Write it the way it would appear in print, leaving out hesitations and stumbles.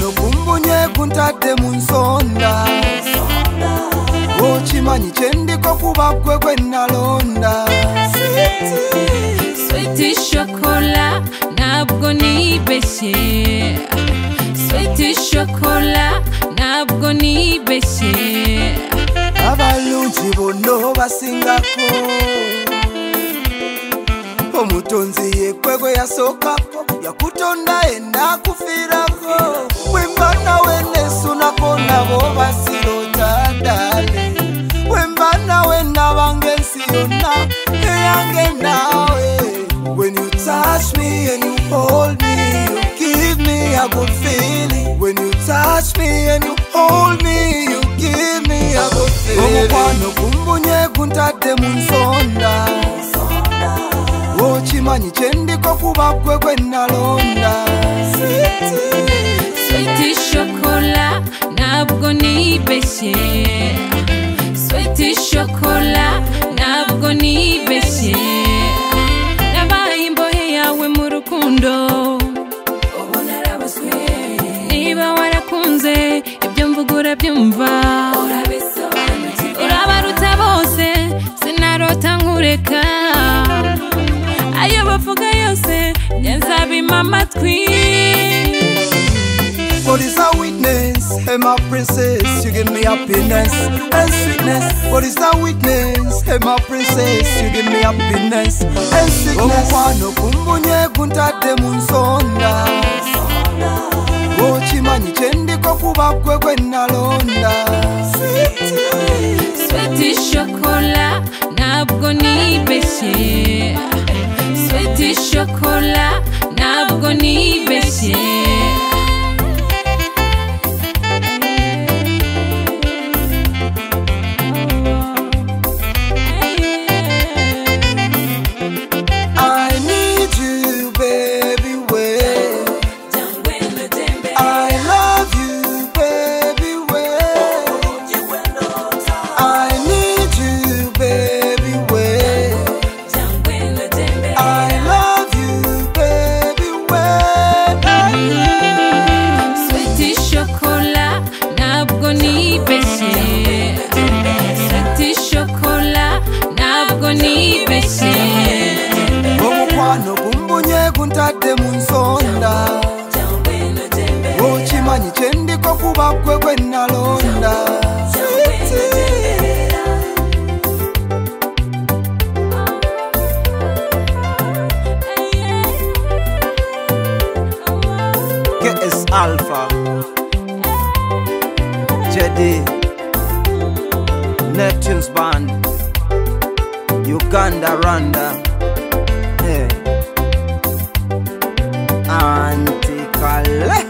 Omukwano kumbunye kuntadde mu nsonda okimanyi kyendiko kuba gwe gwe nalonda Sweet chocolat ntabwo nibeshye Sweet chocolat ntabwo nibeshye abalungi bonna basingako omutonzi yekwe gwe yasookako yakutonda yenna kufiirako bwemba nawe nesunako nabo basirota ddale bwemba nawe nabanga ensi yonna eyange nawe. When you touch me and you hold me, you give me a good feeling. When you touch me and you hold me, you give me a good feeling. Omukwano kumbunye kuntadde mu nsonda okimanyi kyendiko kuba gwe gwe nalonda Sweet chocolat ntabwo nibeshye Sweet chocolat ntabwo nibeshye nabaye imbohe yawe mu rukundo niba warakunze ibyo mvuga urabyumva urabaruta bose sinarota nkureka ayo bavuga yose nzabima amatwi. God is a witness, hey my princess, you give me happiness and sweetness. God is a witness, hey my princess, you give me happiness and sweetness. Omukwano kumbunye kuntadde mu nsonda okimanyi kyendiko kuba gwe gwe nalonda Sweet chocolat ntabwo nibeshye Sweet chocolat ntabwo nibeshye Omukwano kumbunye kuntadde mu nsonda okimanyi kyendiko kuba gwe gwe nalonda KS Alpha JD Neptune's Band Uganda Rwanda Antikale